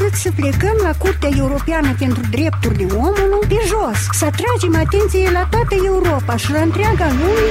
decât să plecăm la Curtea Europeană pentru Drepturile Omului pe jos, să atragem atenție la toată Europa și la întreaga lume.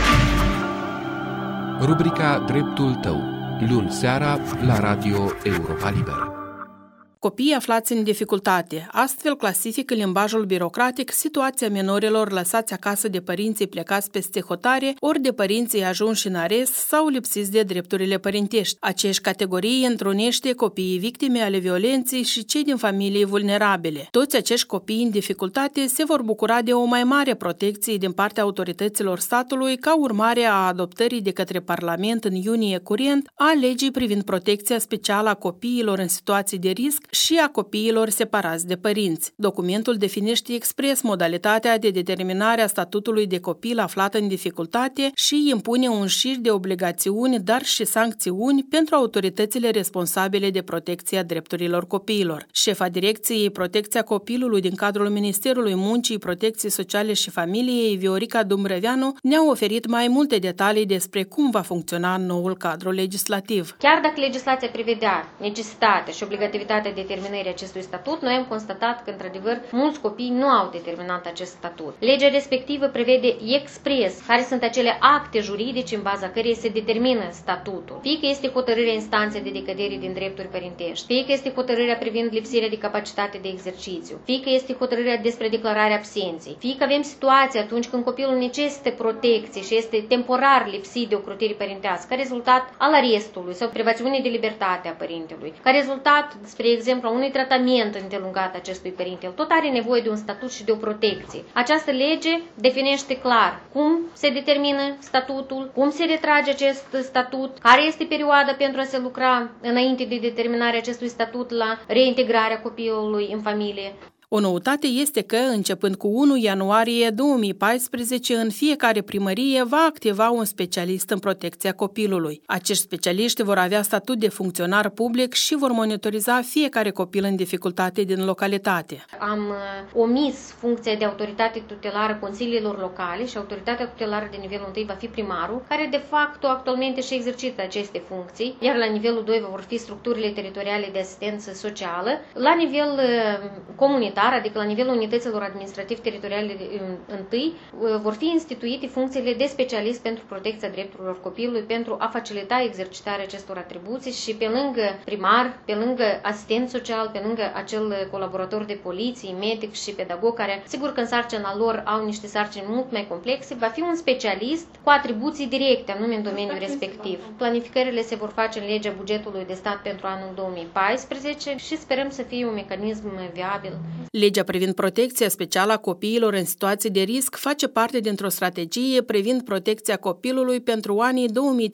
Rubrica Dreptul tău, luni seara la Radio Europa Liberă. Copiii aflați în dificultate. Astfel clasifică limbajul birocratic situația minorilor lăsați acasă de părinții plecați peste hotare, ori de părinții ajunși în arest sau lipsiți de drepturile părintești. Aceeași categorie întrunește copiii victime ale violenței și cei din familii vulnerabile. Toți acești copii în dificultate se vor bucura de o mai mare protecție din partea autorităților statului ca urmare a adoptării de către Parlament în iunie curent a legii privind protecția specială a copiilor în situații de risc și a copiilor separați de părinți. Documentul definește expres modalitatea de determinare a statutului de copil aflat în dificultate și impune un șir de obligațiuni, dar și sancțiuni pentru autoritățile responsabile de protecția drepturilor copiilor. Șefa Direcției Protecția Copilului din cadrul Ministerului Muncii, Protecției Sociale și Familiei, Viorica Dumbrăveanu, ne-a oferit mai multe detalii despre cum va funcționa noul cadru legislativ. Chiar dacă legislația prevedea necesitatea și obligativitatea determinării acestui statut, noi am constatat că, într-adevăr, mulți copii nu au determinat acest statut. Legea respectivă prevede expres care sunt acele acte juridice în baza cărei se determină statutul. Fie că este hotărârea instanței de decădere din drepturi părintești, fie că este hotărârea privind lipsirea de capacitate de exercițiu, fie că este hotărârea despre declararea absenței, fie că avem situații atunci când copilul necesită protecție și este temporar lipsit de ocrotire părintească, ca rezultat al arestului sau privațiunii de libertate a părintelui, ca rezultat, spre exemplu, a unui tratament îndelungat acestui părinte. El tot are nevoie de un statut și de o protecție. Această lege definește clar cum se determină statutul, cum se retrage acest statut, care este perioada pentru a se lucra înainte de determinarea acestui statut la reintegrarea copilului în familie. O noutate este că, începând cu 1 ianuarie 2014, în fiecare primărie va activa un specialist în protecția copilului. Acești specialiști vor avea statut de funcționar public și vor monitoriza fiecare copil în dificultate din localitate. Am omis funcția de autoritate tutelară consiliilor locale și autoritatea tutelară de nivelul 1 va fi primarul, care de fapt actualmente și exercită aceste funcții, iar la nivelul 2 vor fi structurile teritoriale de asistență socială. La nivel comunitar, adică la nivelul unităților administrativ-teritoriale întâi, vor fi instituite funcțiile de specialist pentru protecția drepturilor copilului pentru a facilita exercitarea acestor atribuții și pe lângă primar, pe lângă asistent social, pe lângă acel colaborator de poliție, medic și pedagog, care sigur că în sarcina lor au niște sarcini mult mai complexe, va fi un specialist cu atribuții directe, anume în domeniul respectiv. Planificările se vor face în legea bugetului de stat pentru anul 2014 și sperăm să fie un mecanism viabil. Legea privind protecția specială a copiilor în situații de risc face parte dintr-o strategie privind protecția copilului pentru anii 2013-2020,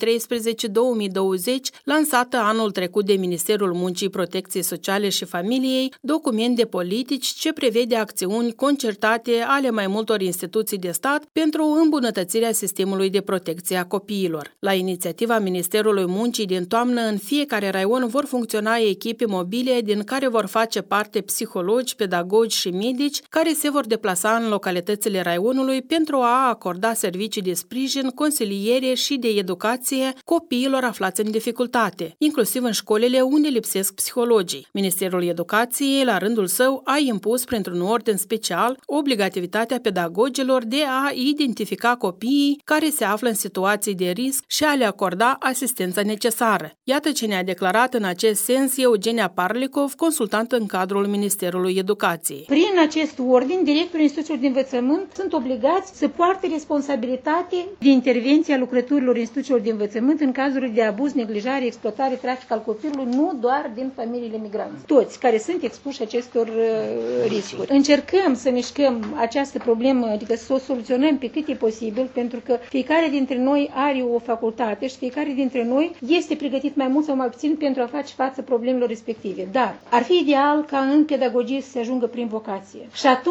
lansată anul trecut de Ministerul Muncii, Protecției Sociale și Familiei, document de politici ce prevede acțiuni concertate ale mai multor instituții de stat pentru îmbunătățirea sistemului de protecție a copiilor. La inițiativa Ministerului Muncii din toamnă, în fiecare raion vor funcționa echipe mobile din care vor face parte psihologi, pedagogi și medici care se vor deplasa în localitățile raionului pentru a acorda servicii de sprijin, consiliere și de educație copiilor aflați în dificultate, inclusiv în școlile unde lipsesc psihologii. Ministerul Educației, la rândul său, a impus printr-un ordin special obligativitatea pedagogilor de a identifica copiii care se află în situații de risc și a le acorda asistența necesară. Iată ce ne-a declarat în acest sens Eugenia Parlicov, consultant în cadrul Ministerului Educației. Prin acest ordin, directorii instituțiilor de învățământ sunt obligați să poarte responsabilitate de intervenție a lucrătorilor instituțiilor de învățământ în cazuri de abuz, neglijare, exploatare, trafic al copilului, nu doar din familiile migranți. Toți care sunt expuși acestor riscuri. Încercăm să mișcăm această problemă, adică să o soluționăm pe cât e posibil, pentru că fiecare dintre noi are o facultate și fiecare dintre noi este pregătit mai mult sau mai puțin pentru a face față problemelor respective. Dar ar fi ideal ca în pedagogie să se ajungă prin vocație. Și atunci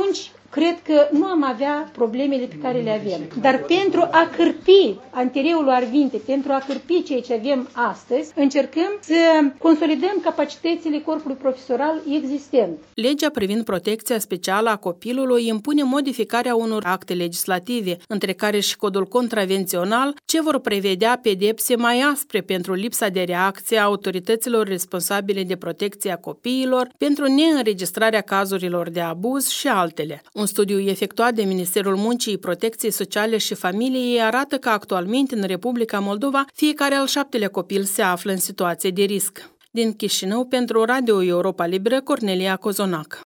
cred că nu am avea problemele pe care le avem. Dar pentru a cârpi antereul arvinte, pentru a cârpi ceea ce avem astăzi, încercăm să consolidăm capacitățile corpului profesoral existent. Legea privind protecția specială a copilului impune modificarea unor acte legislative, între care și codul contravențional, ce vor prevedea pedepse mai aspre pentru lipsa de reacție a autorităților responsabile de protecția copiilor, pentru neînregistrarea cazurilor de abuz și altele. Un studiu efectuat de Ministerul Muncii, Protecției Sociale și Familiei arată că actualmente în Republica Moldova fiecare al 7-lea copil se află în situație de risc. Din Chișinău, pentru Radio Europa Liberă, Cornelia Cozonac.